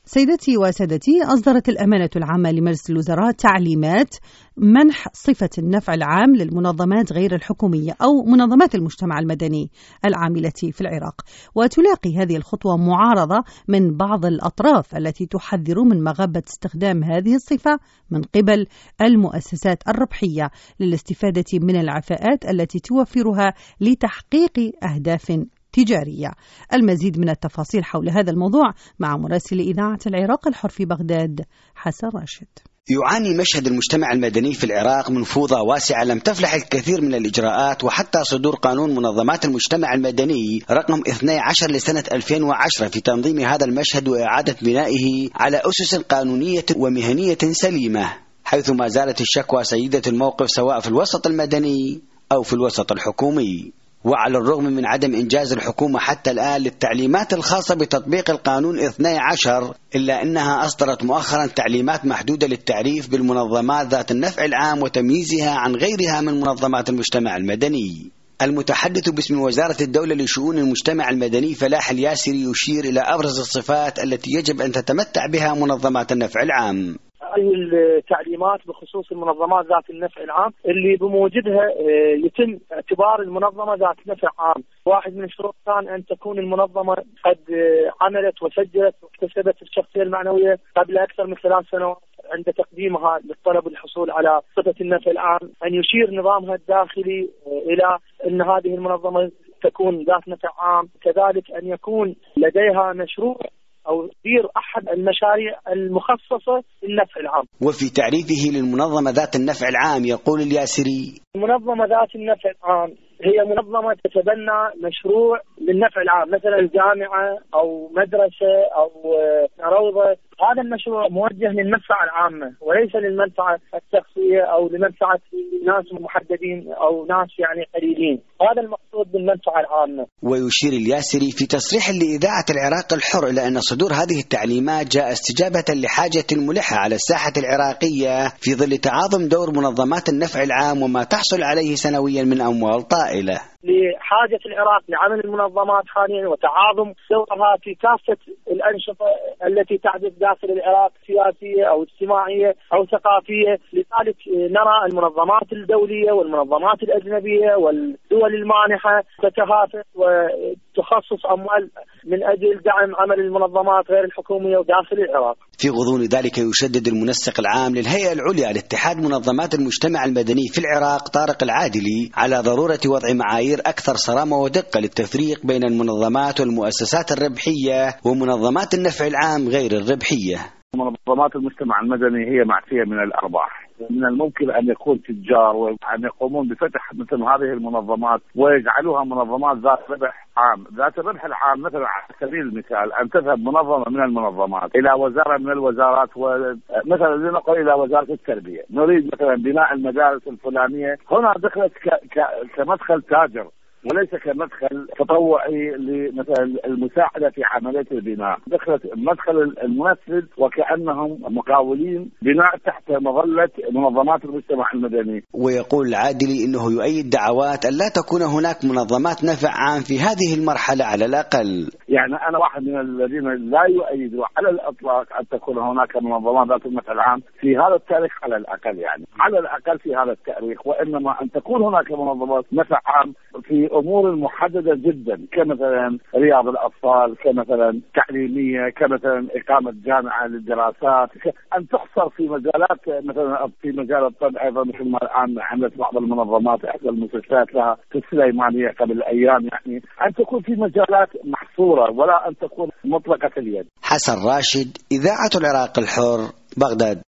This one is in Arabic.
سيدتي وسادتي، أصدرت الأمانة العامة لمجلس الوزراء تعليمات منح صفة النفع العام للمنظمات غير الحكومية أو منظمات المجتمع المدني العاملة في العراق، وتلاقي هذه الخطوة معارضة من بعض الأطراف التي تحذر من مغبة استخدام هذه الصفة من قبل المؤسسات الربحية للاستفادة من العفاءات التي توفرها لتحقيق أهداف تجارية. المزيد من التفاصيل حول هذا الموضوع مع مراسل إذاعة العراق الحر في بغداد حسن راشد. يعاني مشهد المجتمع المدني في العراق من فوضى واسعة لم تفلح الكثير من الإجراءات، وحتى صدور قانون منظمات المجتمع المدني رقم 12 لسنة 2010 في تنظيم هذا المشهد وإعادة بنائه على أسس قانونية ومهنية سليمة، حيث ما زالت الشكوى سيدة الموقف سواء في الوسط المدني أو في الوسط الحكومي. وعلى الرغم من عدم إنجاز الحكومة حتى الآن للتعليمات الخاصة بتطبيق القانون 12، إلا أنها أصدرت مؤخرا تعليمات محدودة للتعريف بالمنظمات ذات النفع العام وتمييزها عن غيرها من منظمات المجتمع المدني. المتحدث باسم وزارة الدولة لشؤون المجتمع المدني فلاح الياسري يشير إلى أبرز الصفات التي يجب أن تتمتع بها منظمات النفع العام. التعليمات بخصوص المنظمات ذات النفع العام اللي بموجبها يتم اعتبار المنظمة ذات نفع عام. واحد من الشروط كان أن تكون المنظمة قد عملت وسجلت واكتسبت الشخصية المعنوية قبل أكثر من 3 سنوات عند تقديمها للطلب والحصول على صفة النفع العام، أن يشير نظامها الداخلي إلى أن هذه المنظمة تكون ذات نفع عام، كذلك أن يكون لديها مشروع أو تدير أحد المشاريع المخصصة للنفع العام. وفي تعريفه للمنظمة ذات النفع العام يقول الياسري: المنظمة ذات النفع العام هي منظمة تتبنى مشروع للنفع العام، مثلا جامعة أو مدرسة أو روضة. هذا المشروع موجه للمنفعة العامة وليس للمنفعة الشخصية أو لمنفعة ناس محددين أو ناس يعني قليلين. هذا المقصود بالمنفعة العامة. ويشير الياسري في تصريح لإذاعة العراق الحر إلى أن صدور هذه التعليمات جاء استجابة لحاجة ملحة على الساحة العراقية في ظل تعاظم دور منظمات النفع العام وما تحصل عليه سنويا من أموال طائلة. لحاجة العراق لعمل المنظمات حاليا وتعاظم دورها في كافة الأنشطة التي تحدث داخل العراق، سياسية أو اجتماعية أو ثقافية. لذلك نرى المنظمات الدولية والمنظمات الأجنبية والدول المانحة تتهافت وتخصص أموال من أجل دعم عمل المنظمات غير الحكومية داخل العراق. في غضون ذلك يشدد المنسق العام للهيئة العليا لاتحاد منظمات المجتمع المدني في العراق طارق العادلي على ضرورة وضع معايير أكثر صرامة ودقة للتفريق بين المنظمات والمؤسسات الربحية ومنظمات النفع العام غير الربحية. منظمات المجتمع المدني هي معفية من الأرباح. من الممكن أن يكون تجار وأن يقومون بفتح مثل هذه المنظمات ويجعلوها منظمات ذات ربح عام. ذات الربح العام مثلا على سبيل المثال أن تذهب منظمة من المنظمات إلى وزارة من الوزارات، ومثلا لنقل إلى وزارة التربية نريد مثلا بناء المدارس الفلانية، هنا دخلت كمدخل تاجر وليس كمدخل تطوعي لمثلا المساعدة في عملية البناء. دخلت مدخل المنفذ وكأنهم مقاولين بناء تحت مظلة منظمات المجتمع المدني. ويقول العادلي إنه يؤيد دعوات أن لا تكون هناك منظمات نفع عام في هذه المرحلة على الأقل. يعني أنا واحد من الذين لا يؤيدوا على الإطلاق أن تكون هناك منظمات ذات النفع العام في هذا التاريخ على الأقل، يعني على الأقل في هذا التاريخ، وإنما أن تكون هناك منظمات نفع عام في أمور محددة جدا كمثلا رياض الأطفال، كمثلا تعليمية، كمثلا إقامة جامعة للدراسات، أن تحصر في مجالات مثلا في مجال الطب أيضا مثل ما الآن عملت بعض المنظمات إحدى المستشفيات لها في السليمانية قبل أيام، يعني أن تكون في مجالات محصورة ولا أن تكون مطلقة اليد. حسن راشد، إذاعة العراق الحر، بغداد.